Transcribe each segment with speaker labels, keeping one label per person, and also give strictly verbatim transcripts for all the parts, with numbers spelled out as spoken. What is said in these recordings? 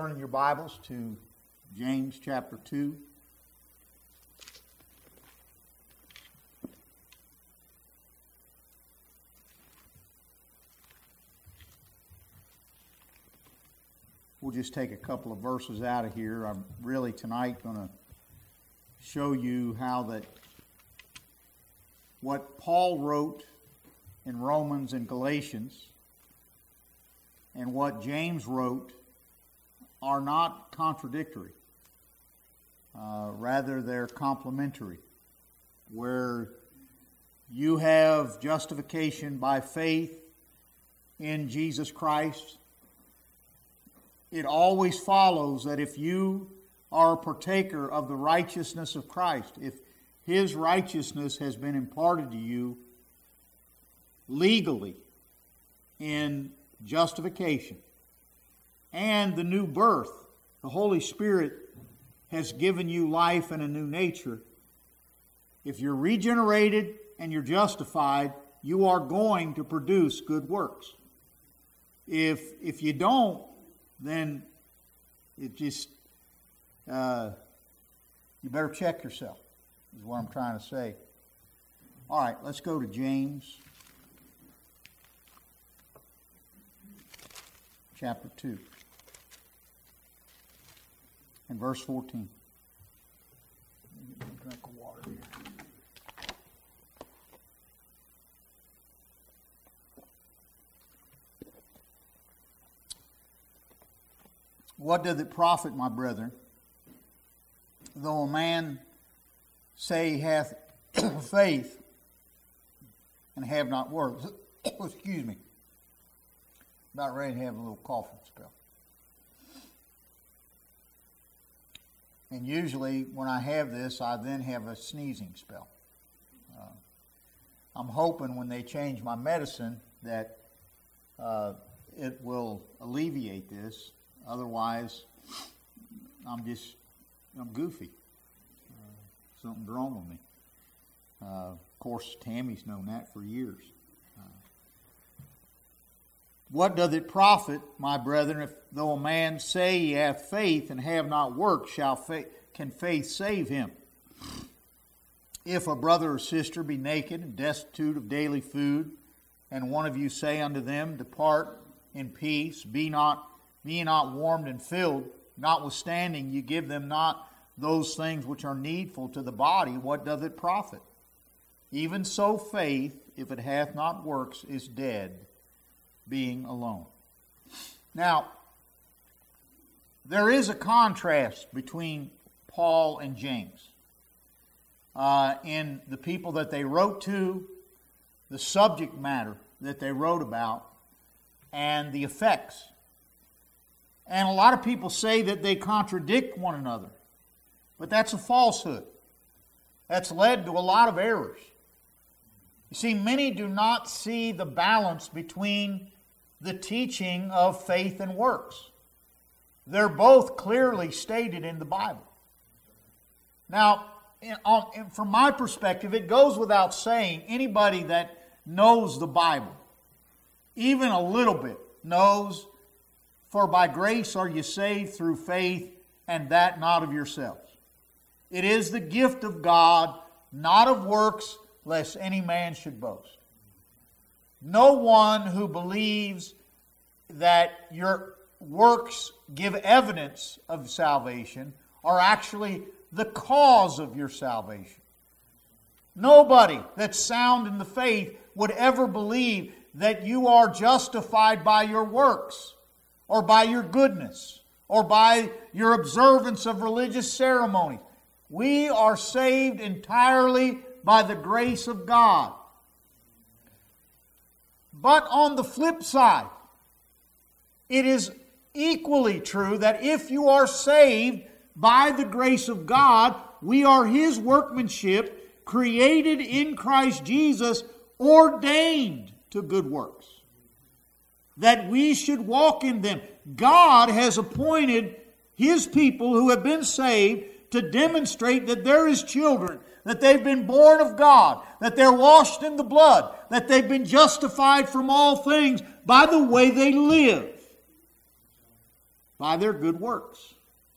Speaker 1: turn in your Bibles to James chapter two. We'll just take a couple of verses out of here. I'm really tonight going to show you how that what Paul wrote in Romans and Galatians and what James wrote are not contradictory. Uh, rather, they're complementary. Where you have justification by faith in Jesus Christ, it always follows that if you are a partaker of the righteousness of Christ, if His righteousness has been imparted to you legally in justification and the new birth, the Holy Spirit has given you life and a new nature. If you're regenerated and you're justified, you are going to produce good works. If if you don't, then it just, uh, you better check yourself, is what I'm trying to say. All right, let's go to James chapter two and verse fourteen. Let me get a drink of water here. What doth it profit, my brethren, though a man say he hath faith and have not works? Excuse me. About ready to have a little coughing spell. And usually when I have this, I then have a sneezing spell. Uh, I'm hoping when they change my medicine that uh, it will alleviate this. Otherwise, I'm just, I'm goofy. Uh, something's wrong with me. Uh, of course, Tammy's known that for years. Uh, what doth it profit, my brethren, if though a man say he hath faith and have not works, shall faith, can faith save him? If a brother or sister be naked and destitute of daily food, and one of you say unto them, depart in peace, be not Be ye not warmed and filled, notwithstanding you give them not those things which are needful to the body, what doth it profit? Even so faith, if it hath not works, is dead, being alone. Now, there is a contrast between Paul and James uh, in the people that they wrote to, the subject matter that they wrote about, and the effects. And a lot of people say that they contradict one another. But that's a falsehood. That's led to a lot of errors. You see, many do not see the balance between the teaching of faith and works. They're both clearly stated in the Bible. Now, in, on, in, from my perspective, it goes without saying, anybody that knows the Bible, even a little bit, knows, for by grace are you saved through faith, and that not of yourselves. It is the gift of God, not of works, lest any man should boast. No one who believes that your works give evidence of salvation are actually the cause of your salvation. Nobody that's sound in the faith would ever believe that you are justified by your works, or by your goodness, or by your observance of religious ceremonies. We are saved entirely by the grace of God. But on the flip side, it is equally true that if you are saved by the grace of God, we are His workmanship, created in Christ Jesus, ordained to good works, that we should walk in them. God has appointed His people who have been saved to demonstrate that they're His children, that they've been born of God, that they're washed in the blood, that they've been justified from all things by the way they live. by their good works.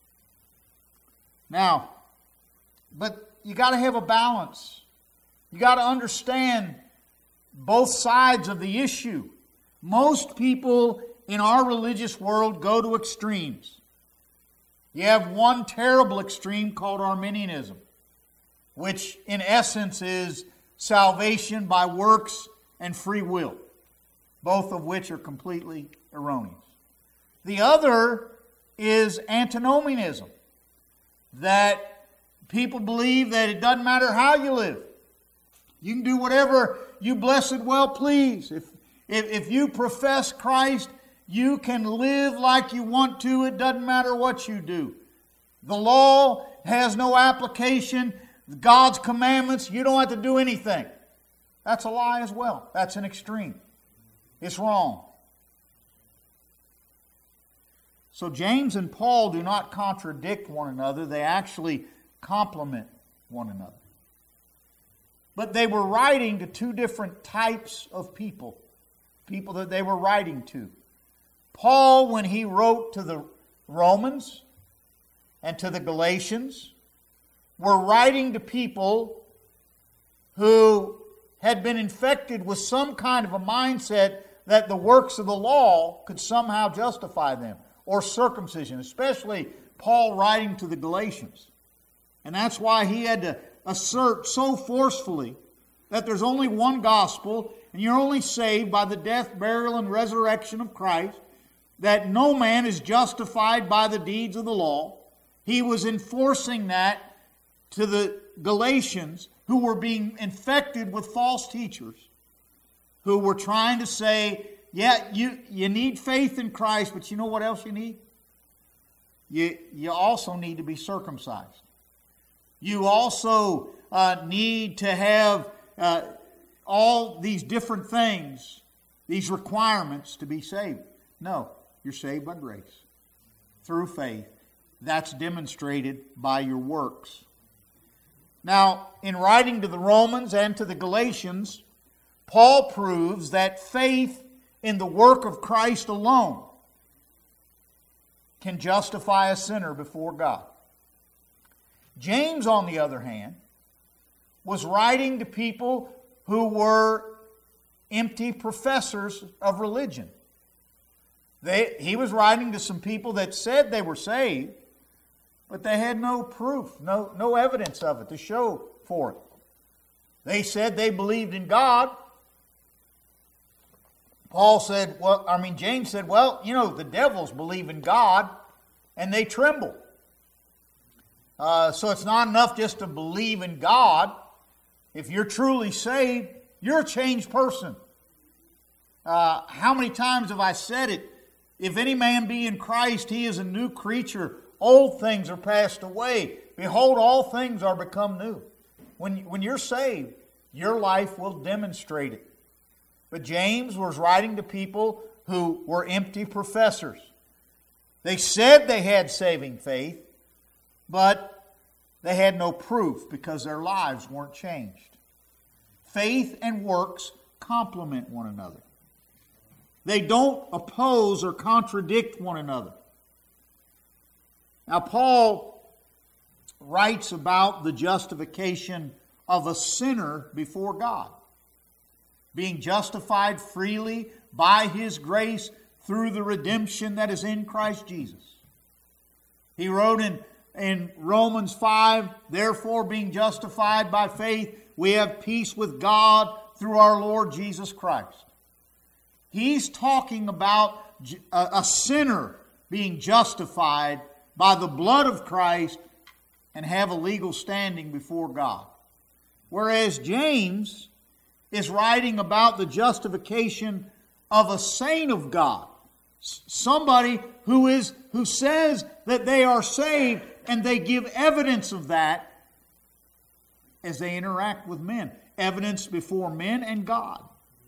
Speaker 1: Now, but you got to have a balance. You got to understand both sides of the issue. Most people in our religious world go to extremes. You have one terrible extreme called Arminianism, which in essence is salvation by works and free will, both of which are completely erroneous. The other is antinomianism, that people believe that it doesn't matter how you live. You can do whatever you blessed well please. If, if, if you profess Christ, you can live like you want to. It doesn't matter what you do. The law has no application. God's commandments, you don't have to do anything. That's a lie as well. That's an extreme. It's wrong. So James and Paul do not contradict one another. They actually complement one another. But they were writing to two different types of people. People that they were writing to. Paul, when he wrote to the Romans and to the Galatians, were writing to people who had been infected with some kind of a mindset that the works of the law could somehow justify them, or circumcision, especially Paul writing to the Galatians. And that's why he had to assert so forcefully that there's only one gospel, and you're only saved by the death, burial, and resurrection of Christ, that no man is justified by the deeds of the law. He was enforcing that to the Galatians, who were being infected with false teachers, who were trying to say, yeah, you, you need faith in Christ, but you know what else you need? You, you also need to be circumcised. You also uh, need to have uh, all these different things, these requirements to be saved. No, you're saved by grace, through faith. That's demonstrated by your works. Now, in writing to the Romans and to the Galatians, Paul proves that faith in the work of Christ alone can justify a sinner before God. James, on the other hand, was writing to people who were empty professors of religion. They, he was writing to some people that said they were saved, but they had no proof, no, no evidence of it to show for it. They said they believed in God. Paul said, well, I mean, James said, well, you know, the devils believe in God and they tremble. Uh, so it's not enough just to believe in God. If you're truly saved, you're a changed person. Uh, how many times have I said it? If any man be in Christ, he is a new creature. Old things are passed away. Behold, all things are become new. When, when you're saved, your life will demonstrate it. But James was writing to people who were empty professors. They said they had saving faith, but they had no proof because their lives weren't changed. Faith and works complement one another. They don't oppose or contradict one another. Now, Paul writes about the justification of a sinner before God, being justified freely by His grace through the redemption that is in Christ Jesus. He wrote in, in Romans five, therefore being justified by faith, we have peace with God through our Lord Jesus Christ. He's talking about a, a sinner being justified by the blood of Christ and have a legal standing before God. Whereas James is writing about the justification of a saint of God. Somebody who is who says that they are saved, and they give evidence of that as they interact with men. Evidence before men and God.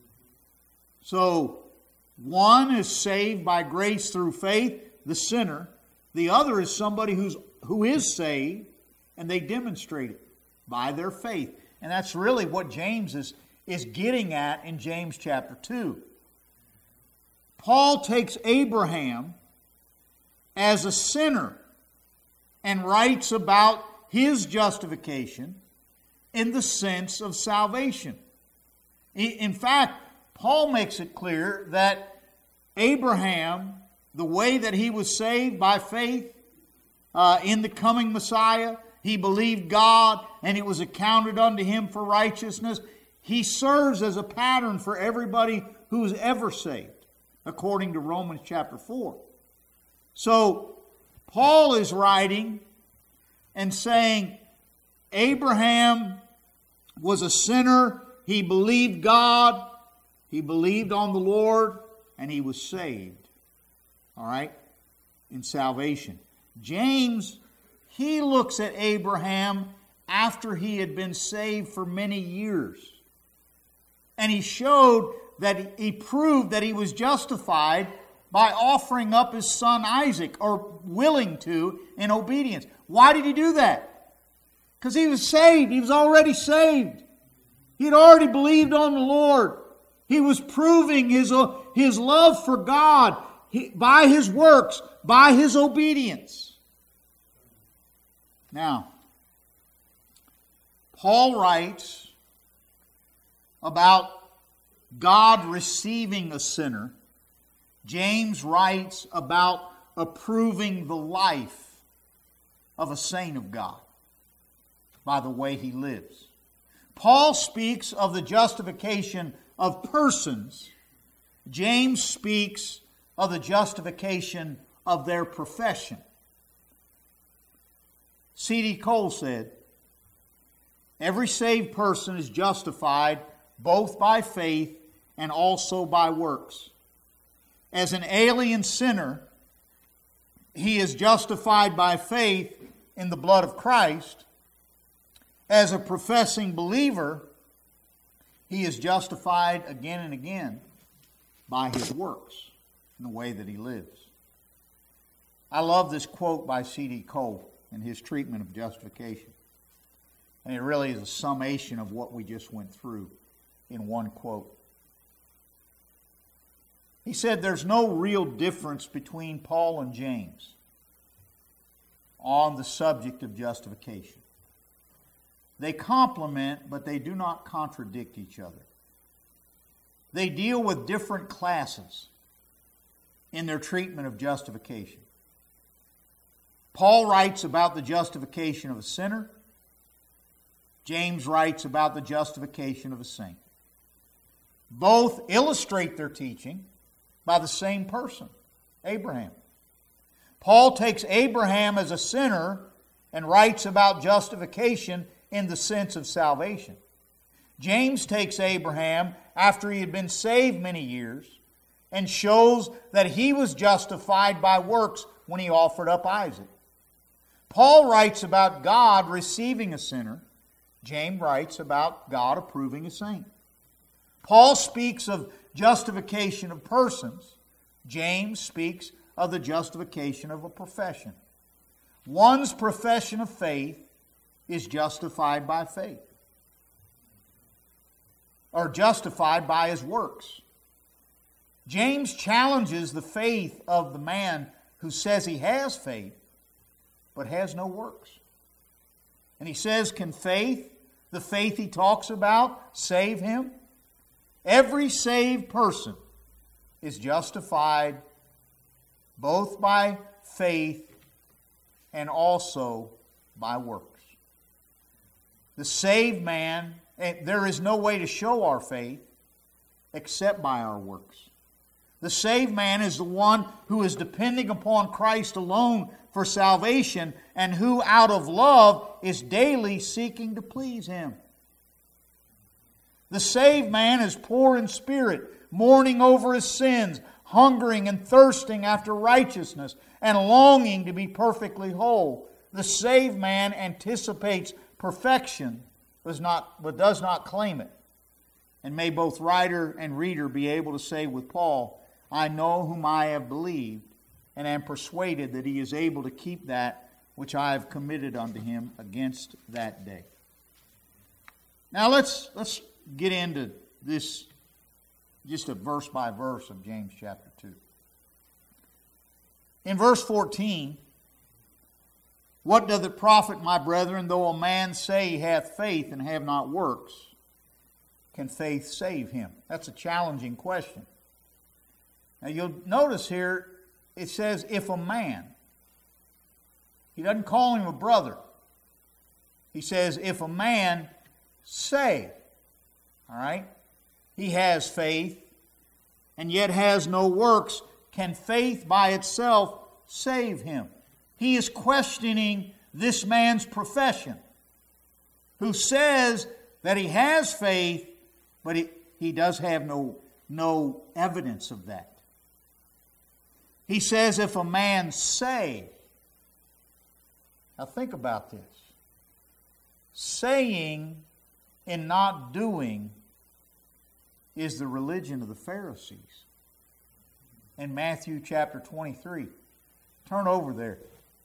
Speaker 1: So, one is saved by grace through faith, the sinner. The other is somebody who's who is saved, and they demonstrate it by their faith. And that's really what James is, is getting at in James chapter two. Paul takes Abraham as a sinner and writes about his justification in the sense of salvation. In fact, Paul makes it clear that Abraham, the way that he was saved by faith uh, in the coming Messiah, he believed God and it was accounted unto him for righteousness. He serves as a pattern for everybody who is ever saved, according to Romans chapter four. So, Paul is writing and saying, Abraham was a sinner. He believed God. He believed on the Lord. And he was saved. All right? In salvation. James, he looks at Abraham after he had been saved for many years. And he showed that he proved that he was justified by offering up his son Isaac, or willing to, in obedience. Why did he do that? Because he was saved. He was already saved. He had already believed on the Lord. He was proving his, his love for God by his works, by his obedience. Now, Paul writes about God receiving a sinner. James writes about approving the life of a saint of God by the way he lives. Paul speaks of the justification of persons. James speaks of the justification of their profession. C D Cole said, every saved person is justified both by faith and also by works. As an alien sinner, he is justified by faith in the blood of Christ. As a professing believer, he is justified again and again by his works in the way that he lives. I love this quote by C D Cole in his treatment of justification. And it really is a summation of what we just went through in one quote. He said there's no real difference between Paul and James on the subject of justification. They complement, but they do not contradict each other. They deal with different classes in their treatment of justification. Paul writes about the justification of a sinner. James writes about the justification of a saint. Both illustrate their teaching by the same person, Abraham. Paul takes Abraham as a sinner and writes about justification in the sense of salvation. James takes Abraham after he had been saved many years and shows that he was justified by works when he offered up Isaac. Paul writes about God receiving a sinner. James writes about God approving a saint. Paul speaks of justification of persons. James speaks of the justification of a profession. One's profession of faith is justified by faith, or justified by his works. James challenges the faith of the man who says he has faith, but has no works. And he says, can faith, the faith he talks about, save him? Every saved person is justified both by faith and also by works. The saved man, there is no way to show our faith except by our works. The saved man is the one who is depending upon Christ alone for salvation and who out of love is daily seeking to please Him. The saved man is poor in spirit, mourning over his sins, hungering and thirsting after righteousness, and longing to be perfectly whole. The saved man anticipates perfection, but, not, but does not claim it. And may both writer and reader be able to say with Paul, I know whom I have believed, and am persuaded that he is able to keep that which I have committed unto him against that day. Now let's let's get into this, just a verse by verse of James chapter two. In verse fourteen, what doth it profit, my brethren, though a man say he hath faith and have not works? Can faith save him? That's a challenging question. Now you'll notice here, it says, if a man. He doesn't call him a brother. He says, if a man say, all right, he has faith and yet has no works, can faith by itself save him? He is questioning this man's profession, who says that he has faith, but he, he does have no, no evidence of that. He says, if a man say, now think about this. Saying and not doing is the religion of the Pharisees. In Matthew chapter twenty-three. Turn over there.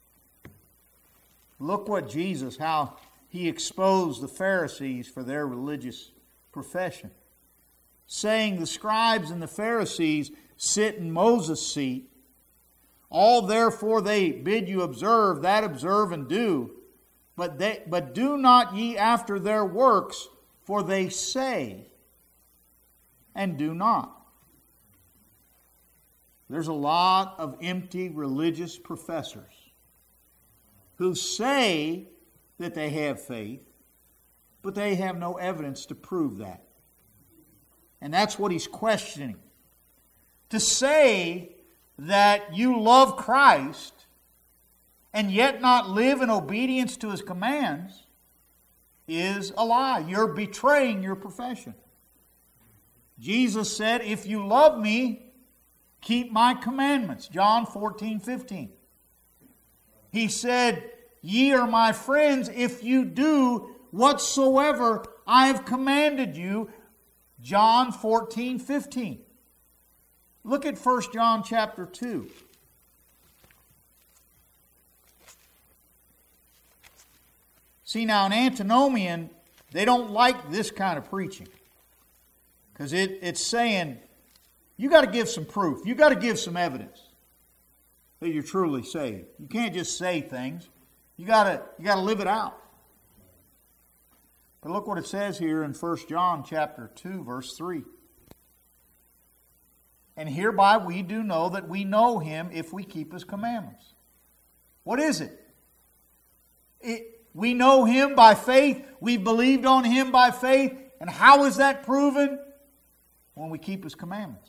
Speaker 1: Look what Jesus, how He exposed the Pharisees for their religious profession. Saying, the scribes and the Pharisees sit in Moses' seat. All therefore they bid you observe, that observe and do. But they, but do not ye after their works, for they say and do not. There's a lot of empty religious professors who say that they have faith, but they have no evidence to prove that. And that's what he's questioning. To say that you love Christ and yet not live in obedience to His commands is a lie. You're betraying your profession. Jesus said, if you love me, keep my commandments. John fourteen fifteen. He said, ye are my friends if you do whatsoever I have commanded you. John fourteen fifteen. Look at First John chapter two. See, now, an antinomian, they don't like this kind of preaching. Because it, it's saying, you got to give some proof. You got to give some evidence that you're truly saved. You can't just say things. You got to you got to live it out. But look what it says here in First John chapter two, verse three. And hereby we do know that we know Him if we keep His commandments. What is it? It we know Him by faith. We believed on Him by faith. And how is that proven? When we keep His commandments.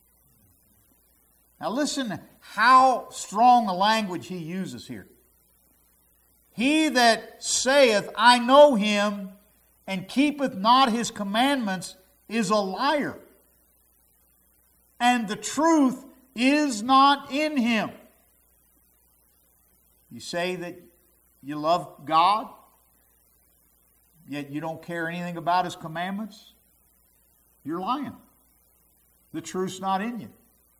Speaker 1: Now listen how strong a language he uses here. He that saith, I know Him, and keepeth not His commandments, is a liar. And the truth is not in him. You say that you love God, yet you don't care anything about His commandments? You're lying. The truth's not in you.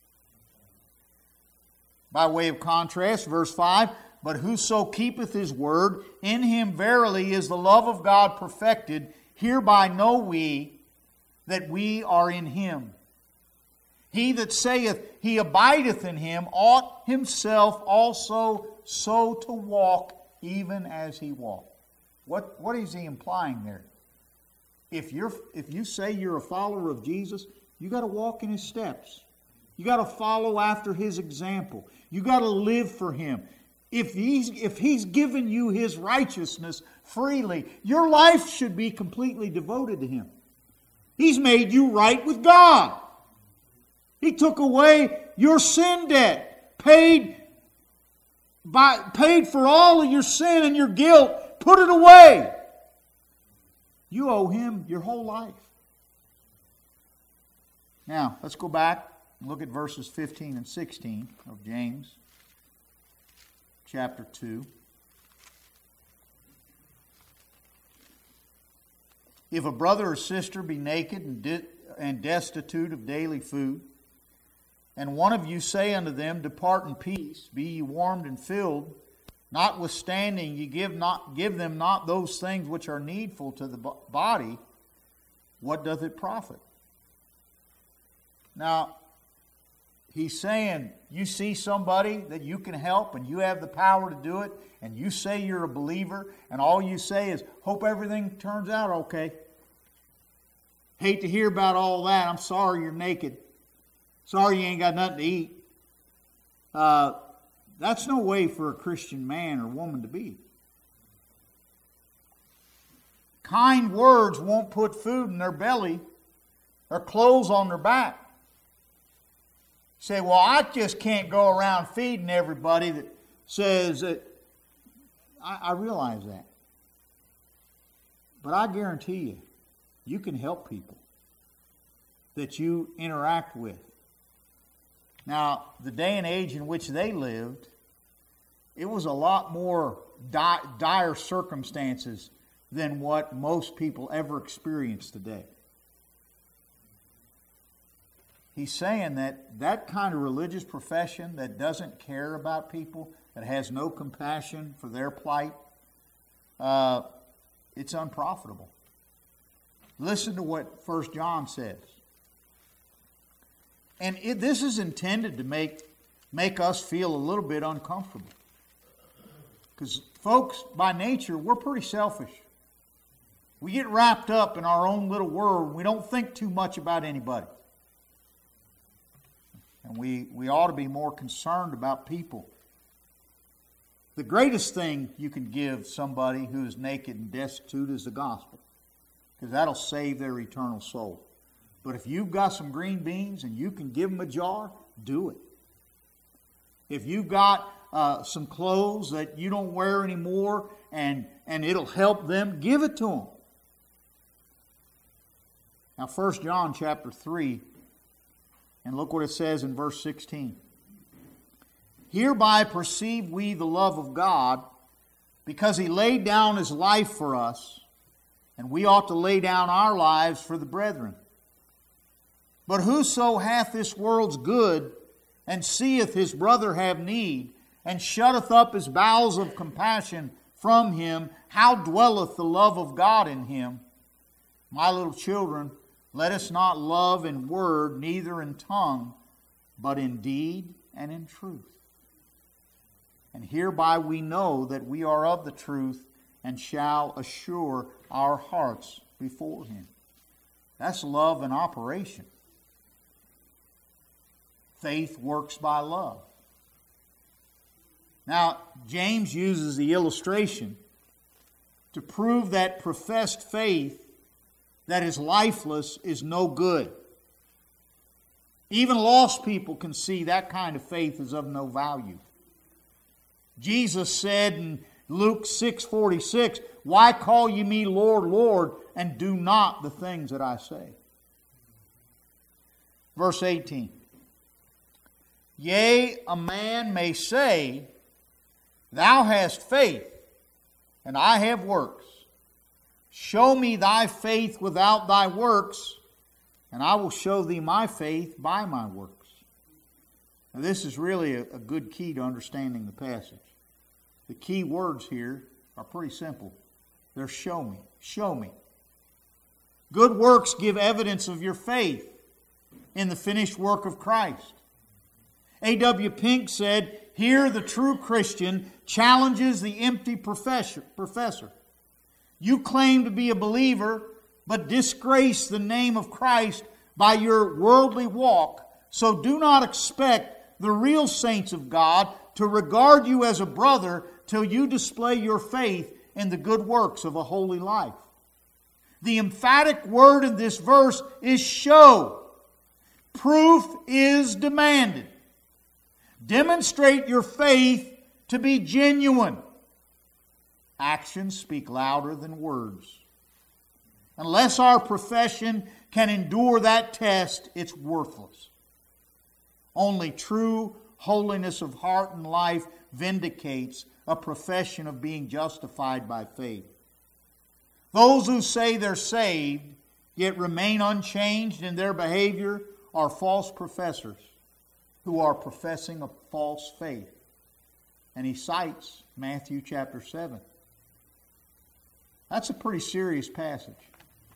Speaker 1: By way of contrast, verse five, but whoso keepeth His word, in him verily is the love of God perfected. Hereby know we that we are in Him. He that saith he abideth in Him ought himself also so to walk, even as He walked. What, what is he implying there? If you're if you say you're a follower of Jesus, you got to walk in His steps. You got to follow after His example. You got to live for Him. If he's, if he's given you His righteousness freely, your life should be completely devoted to Him. He's made you right with God. He took away your sin debt, paid, by, paid for all of your sin and your guilt, put it away. You owe Him your whole life. Now, let's go back and look at verses fifteen and sixteen of James chapter two. If a brother or sister be naked and, de- and destitute of daily food, and one of you say unto them, depart in peace, be ye warmed and filled, notwithstanding ye give not give them not those things which are needful to the body, what doth it profit? Now, he's saying, you see somebody that you can help and you have the power to do it, and you say you're a believer, and all you say is, hope everything turns out okay. Hate to hear about all that. I'm sorry you're naked. Sorry you ain't got nothing to eat. Uh, that's no way for a Christian man or woman to be. Kind words won't put food in their belly or clothes on their back. Say, well, I just can't go around feeding everybody that says that. I, I realize that. But I guarantee you, you can help people that you interact with. Now, the day and age in which they lived, it was a lot more di- dire circumstances than what most people ever experience today. He's saying that that kind of religious profession that doesn't care about people, that has no compassion for their plight, uh, it's unprofitable. Listen to what First John says. And it, this is intended to make, make us feel a little bit uncomfortable. Because folks, by nature, we're pretty selfish. We get wrapped up in our own little world. We don't think too much about anybody. And we, we ought to be more concerned about people. The greatest thing you can give somebody who is naked and destitute is the gospel, because that'll save their eternal soul. But if you've got some green beans and you can give them a jar, do it. If you've got uh, some clothes that you don't wear anymore and, and it'll help them, give it to them. Now, First John chapter three, and look what it says in verse sixteen. Hereby perceive we the love of God, because He laid down His life for us, and we ought to lay down our lives for the brethren. But whoso hath this world's good, and seeth his brother have need, and shutteth up his bowels of compassion from him, how dwelleth the love of God in him? My little children, let us not love in word, neither in tongue, but in deed and in truth. And hereby we know that we are of the truth, and shall assure our hearts before Him. That's love in operation. Faith works by love. Now, James uses the illustration to prove that professed faith that is lifeless is no good. Even lost people can see that kind of faith is of no value. Jesus said in Luke six forty-six, why call ye me Lord, Lord, and do not the things that I say? Verse eighteen. Yea, a man may say, thou hast faith, and I have works. Show me thy faith without thy works, and I will show thee my faith by my works. Now, this is really a, a good key to understanding the passage. The key words here are pretty simple. They're show me, show me. Good works give evidence of your faith in the finished work of Christ. A W Pink said, here the true Christian challenges the empty professor. professor. You claim to be a believer, but disgrace the name of Christ by your worldly walk. So do not expect the real saints of God to regard you as a brother till you display your faith in the good works of a holy life. The emphatic word in this verse is show. Proof is demanded. Demonstrate your faith to be genuine. Actions speak louder than words. Unless our profession can endure that test, it's worthless. Only true holiness of heart and life vindicates a profession of being justified by faith. Those who say they're saved, yet remain unchanged in their behavior, are false professors who are professing a false faith. And he cites Matthew chapter seven. That's a pretty serious passage.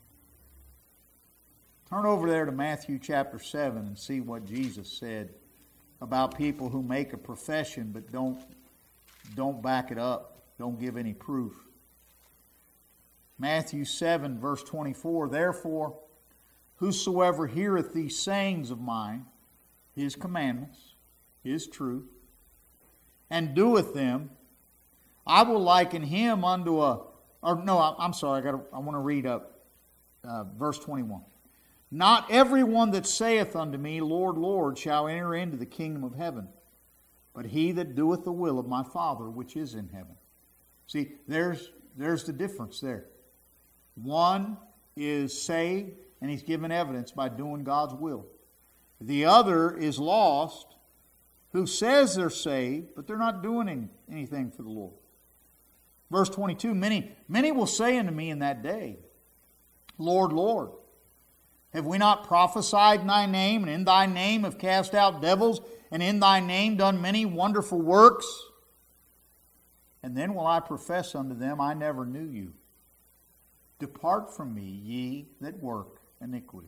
Speaker 1: Turn over there to Matthew chapter seven and see what Jesus said about people who make a profession but don't, don't back it up, don't give any proof. Matthew seven, verse twenty-four, therefore, whosoever heareth these sayings of mine, his commandments, his truth, and doeth them, I will liken him unto a, or no, I'm sorry, I got I want to read up uh, verse twenty-one. Not everyone that saith unto me, Lord, Lord, shall enter into the kingdom of heaven, but he that doeth the will of my Father which is in heaven. See, there's there's the difference there. One is saved, and he's given evidence by doing God's will. The other is lost, who says they're saved, but they're not doing any, anything for the Lord. Verse twenty-two, many, many will say unto me in that day, Lord, Lord, have we not prophesied in thy name, and in thy name have cast out devils, and in thy name done many wonderful works? And then will I profess unto them, I never knew you. Depart from me, ye that work iniquity.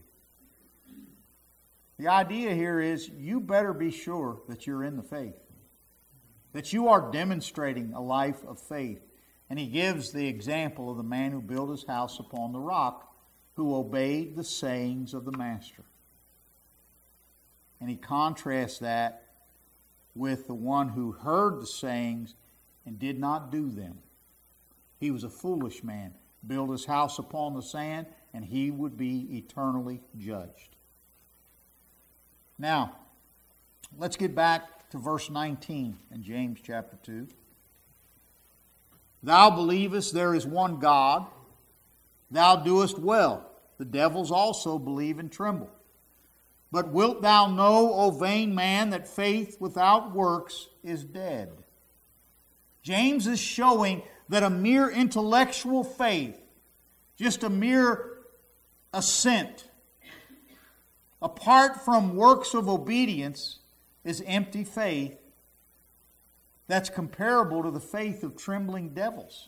Speaker 1: The idea here is you better be sure that you're in the faith, that you are demonstrating a life of faith. And he gives the example of the man who built his house upon the rock, who obeyed the sayings of the master. And he contrasts that with the one who heard the sayings and did not do them. He was a foolish man, built his house upon the sand, and he would be eternally judged. Now, let's get back to verse nineteen in James chapter two. Thou believest there is one God, thou doest well. The devils also believe and tremble. But wilt thou know, O vain man, that faith without works is dead? James is showing that a mere intellectual faith, just a mere assent, apart from works of obedience, is empty faith that's comparable to the faith of trembling devils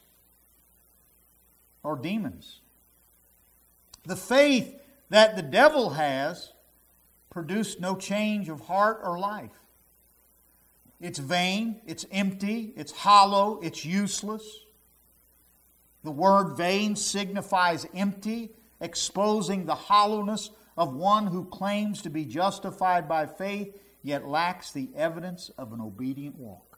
Speaker 1: or demons. The faith that the devil has produced no change of heart or life. It's vain, it's empty, it's hollow, it's useless. The word vain signifies empty, exposing the hollowness of one who claims to be justified by faith, yet lacks the evidence of an obedient walk.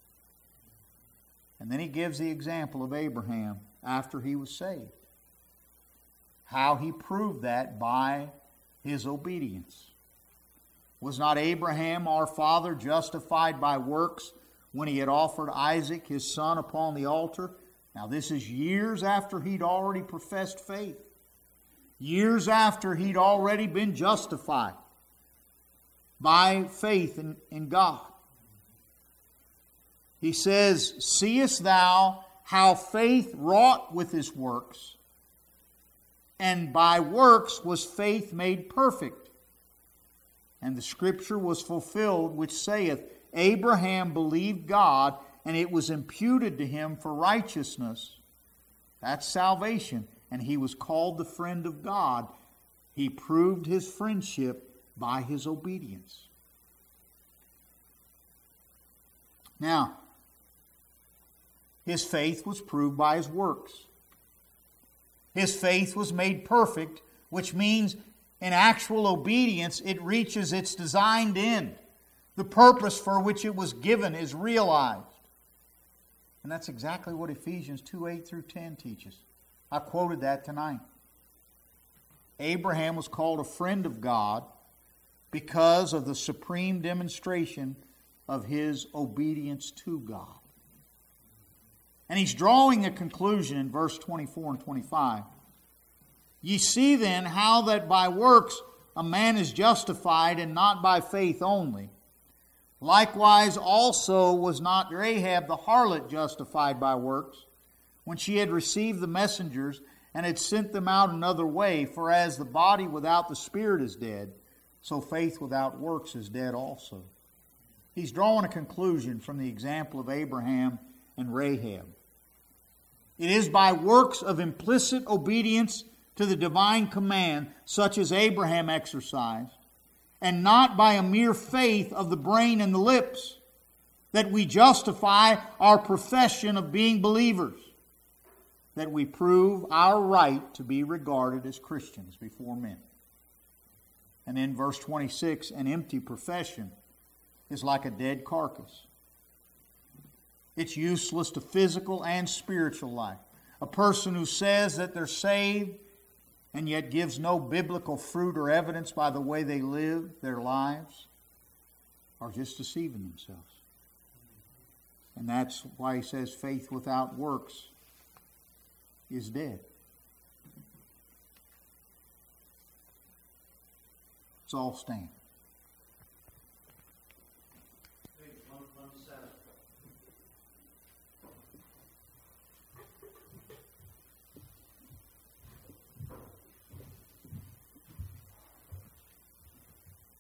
Speaker 1: And then he gives the example of Abraham after he was saved. How he proved that by his obedience. Was not Abraham our father justified by works when he had offered Isaac his son upon the altar? Now this is years after he'd already professed faith. Years after he'd already been justified by faith in, in God. He says, seest thou how faith wrought with his works, and by works was faith made perfect. And the scripture was fulfilled, which saith, Abraham believed God, and it was imputed to him for righteousness. That's salvation. And he was called the friend of God. He proved his friendship by his obedience. Now, his faith was proved by his works. His faith was made perfect, which means in actual obedience it reaches its designed end. The purpose for which it was given is realized. And that's exactly what Ephesians two, eight through ten teaches. I quoted that tonight. Abraham was called a friend of God because of the supreme demonstration of his obedience to God. And he's drawing a conclusion in verse twenty-four and twenty-five. Ye see then how that by works a man is justified, and not by faith only. Likewise also was not Rahab the harlot justified by works, when she had received the messengers and had sent them out another way. For as the body without the spirit is dead, so faith without works is dead also. He's drawing a conclusion from the example of Abraham and Rahab. It is by works of implicit obedience to the divine command, such as Abraham exercised, and not by a mere faith of the brain and the lips, that we justify our profession of being believers, that we prove our right to be regarded as Christians before men. And in verse twenty-six, an empty profession is like a dead carcass. It's useless to physical and spiritual life. A person who says that they're saved and yet gives no biblical fruit or evidence by the way they live their lives are just deceiving themselves. And that's why he says faith without works is dead. Let's all stand.
Speaker 2: One, one